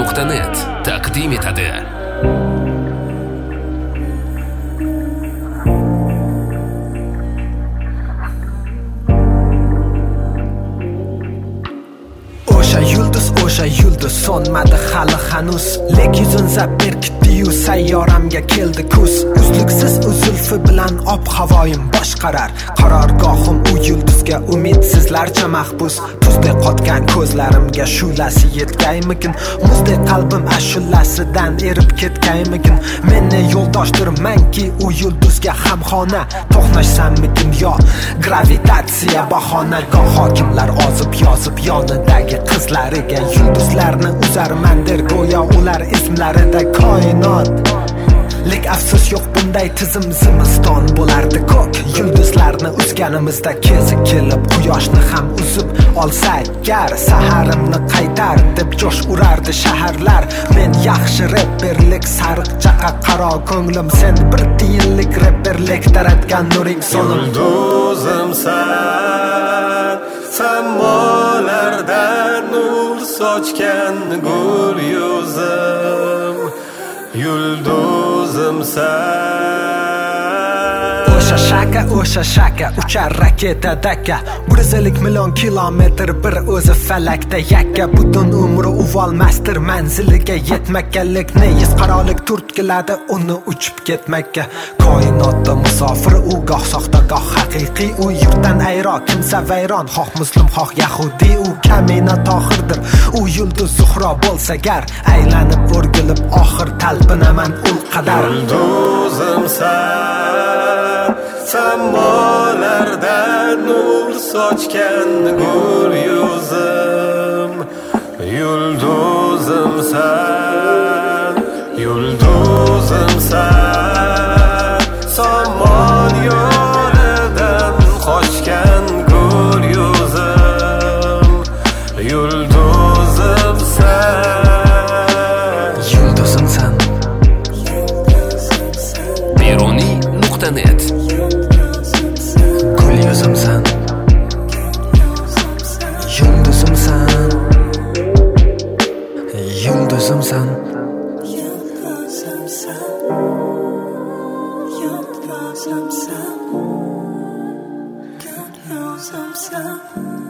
Beruniy.net taqdim etadi. O'sha yulduz so'nmadi hali hanuz, lek yuzin zab berkitdi-yu sayyoramga keldi kuz. Uzluksiz zulfi bilan ob-havoyim boshqarar, qarorgohim u yulduzga umidsizlarcha mahbus. Tuzdek qotgan ko'zlarimga shulasi yetgaymikin, muzdek qalbim ashulasidan erib ketgaymikin. Meni yo'ldoshdirmanki u yulduzga hamxona, to'qnashsammikin yo gravitatsiya bahona. Goh hokimlar ozib yozib yonidagi qizlariga yulduzlarni uzarman der, go'yo ular ismlarida koinot. Lek afsus yo'q bunday tizim, zimiston bo'lardi ko'k. Yulduzlarni uzganimizda kezi kelib quyoshni ham uzib olsak gar, saharimni qaytar deb jo'sh urardi shaharlar. Men yaxshi reperlik sariq chaqa qaro ko'nglim, sen bir tiyinlik reperlik taratgan nuring so'nim. Yulduzimsan, samolardan nur sochgan gul yuzim. Yulduzimsan, o'sha shaka uchar raketa daka, 150 million kilometr bir o'zi falakda yakka. Butun umri uvolmasdir manziliga yetmakkalikni, yuz qarolik turtkiladi uni uchib ketmakka. Koinotda musofir u, goh soxta goh haqiqiy, u yurtdan ayro kimsa vayron, xoh muslim xoh yahudiy. U kamina tohirdir, u yulduz Zuhro bo'lsa gar, aylanib o'rgilib oxir talpinaman ul qadar. Yulduzimsan, samolardan nur sochgan gul yuzim. Yulduzimsan, yulduzimsan, somon yo'lidan qochgan gul yuzim. Yulduzimsan, Yulduzimsan. Beruniy.net Gul yuzimsan. Yulduzimsan. Yulduzimsan. Yulduzimsan.